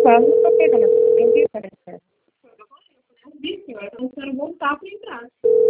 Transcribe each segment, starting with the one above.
falando do que, dona? Eu vi essa mensagem. Eu vi, senhora, eu quero voltar para entrar.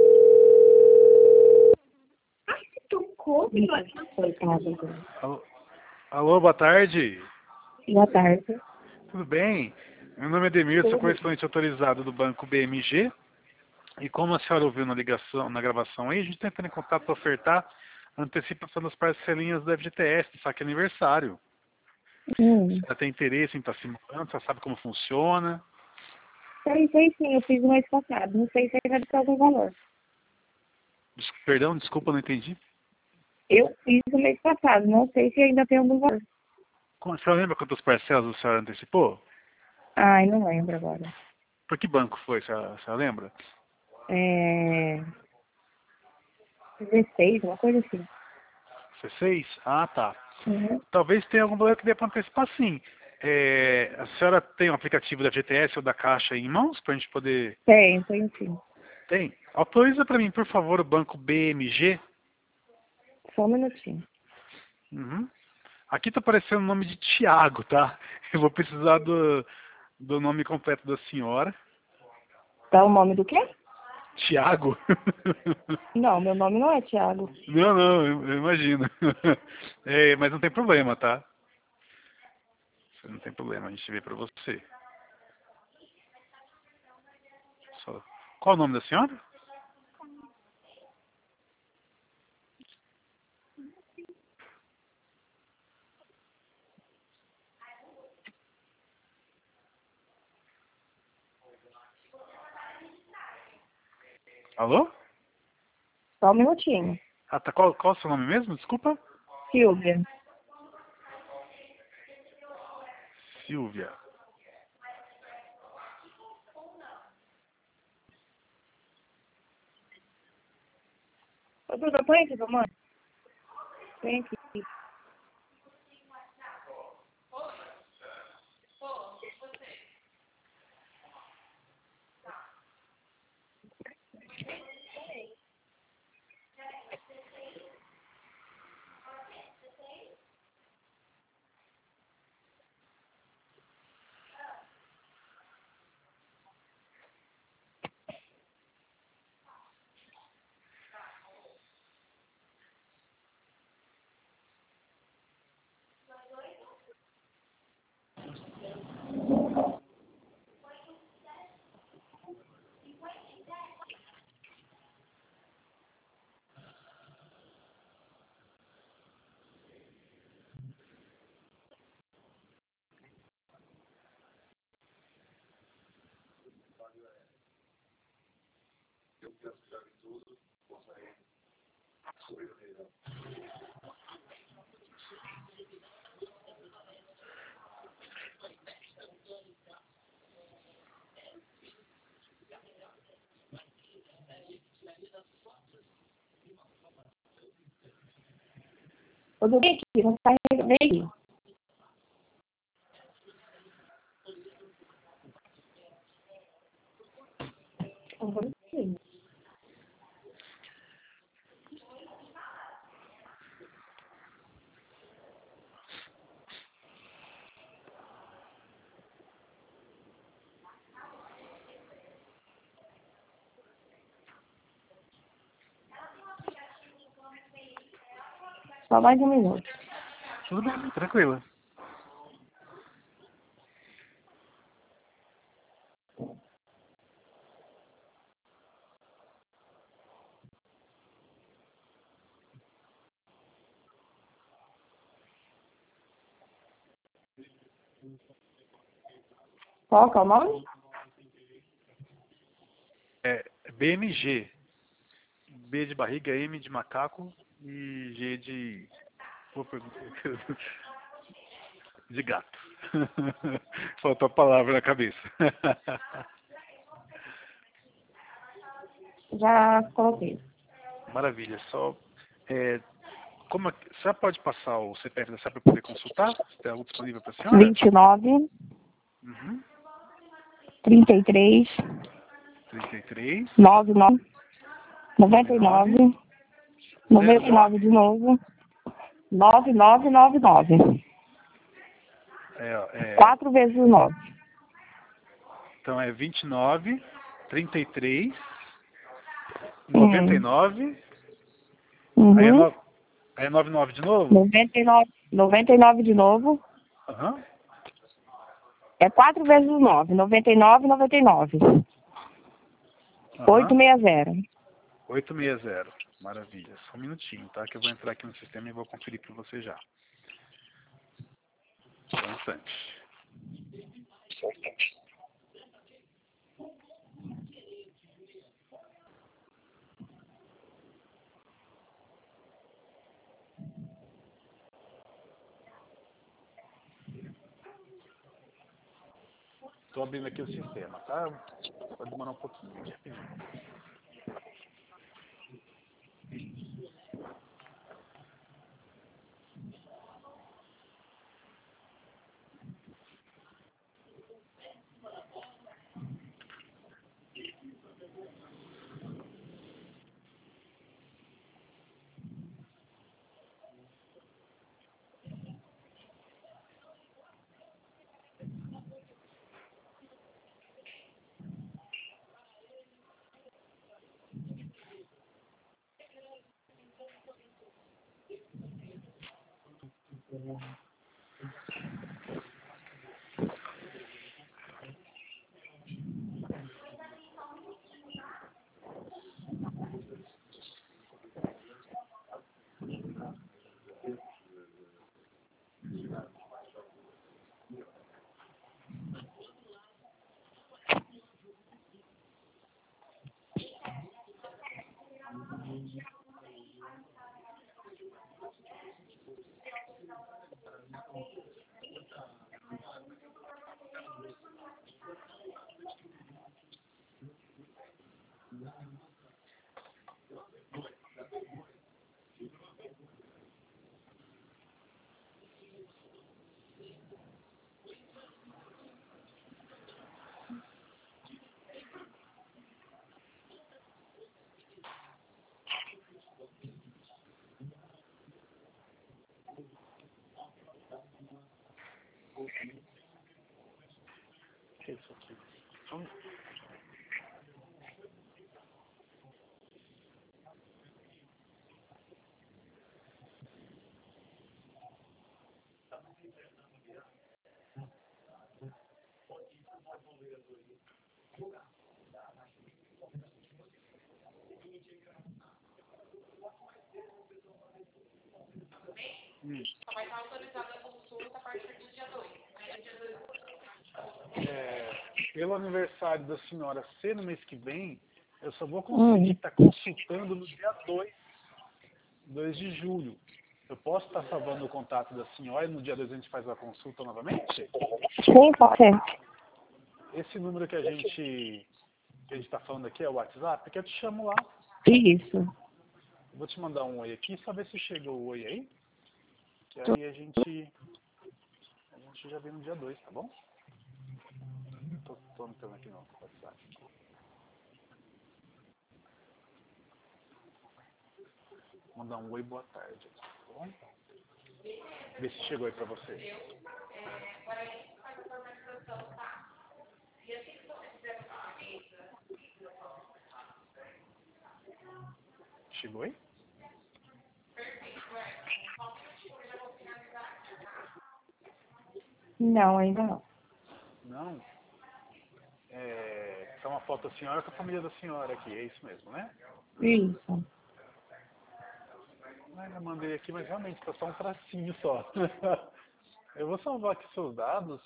Ai, se tocou, senhora. Foi casa. Alô, boa tarde. Boa tarde. Tudo bem? Meu nome é Ademir, sou correspondente autorizado do banco BMG. E como a senhora ouviu na gravação aí, a gente está entrando em contato para ofertar a antecipação das parcelinhas do FGTS, do saque aniversário. Você tem interesse em estar se mudando? Você sabe como funciona? Sei sim, eu fiz no mês passado. Não sei se ainda tem algum valor. Perdão, desculpa, não entendi. Eu fiz no mês passado, não sei se ainda tem algum valor. A senhora lembra quantas parcelas a senhora antecipou? Ai, não lembro agora. Por que banco foi, a senhora lembra? 16, uma coisa assim. C6? Ah, tá. Uhum. Talvez tenha algum valor que dê para antecipar, sim. A senhora tem um aplicativo da FGTS ou da Caixa em mãos para a gente poder... Tenho sim. Tem? Autoriza para mim, por favor, o banco BMG. Só um minutinho. Uhum. Aqui está aparecendo o nome de Tiago, tá? Eu vou precisar do nome completo da senhora. Tá o nome do quê? Tiago? Não, meu nome não é Thiago. Não, eu imagino. Mas não tem problema, tá? Não tem problema, a gente vê para você. Qual o nome da senhora? Alô? Só um minutinho. Ah, tá. Qual o seu nome mesmo? Desculpa. Silvia. Silvia. Ô, Duda, põe aqui, mamãe. Põe aqui. Ô, Duda, vem aqui, não tá aí. Uhum. Só mais um minuto. Tudo bem, tranquila. Qual que é o nome? BMG. B de barriga, M de macaco e G de... de gato. Faltou a palavra na cabeça. Já coloquei. Maravilha. A senhora pode passar o CPF da senhora para poder consultar? Se tem algo disponível para a senhora? 29, Uhum. 33, 33, 99, 99, 99 de novo, 9999. 4 vezes o 9. Então é 29, 33, 99, aí é, Uhum. aí é 99 de novo? 99 de novo. Aham. É 4 vezes o 9. 99, 99. Aham. 860. 860. Maravilha. Só um minutinho, tá? Que eu vou entrar aqui no sistema e vou conferir para você já. Só um instante. Estou abrindo aqui o sistema, tá? Pode demorar um pouquinho aqui, rapidinho. O que é isso aqui? Só vai estar autorizada a consulta a partir do dia 2. Aí no dia 2 Pelo aniversário da senhora ser no mês que vem, eu só vou conseguir estar consultando no dia 2 de julho. Eu posso estar salvando o contato da senhora e no dia 2 a gente faz a consulta novamente? Sim, pode ser. Esse número que a gente está falando aqui é o WhatsApp, que eu te chamo lá. Isso. Vou te mandar um oi aqui, só ver se chegou o oi aí. Que aí a gente já vê no dia 2, tá bom? Tô anotando aqui no WhatsApp. Vou mandar um oi, boa tarde, tá bom? Vê se chegou aí pra você. Chegou aí? Não, ainda não. Não. Tá uma foto da senhora com a família da senhora aqui, é isso mesmo, né? Isso. Eu mandei aqui, mas realmente tá só um tracinho só. Eu vou salvar aqui seus dados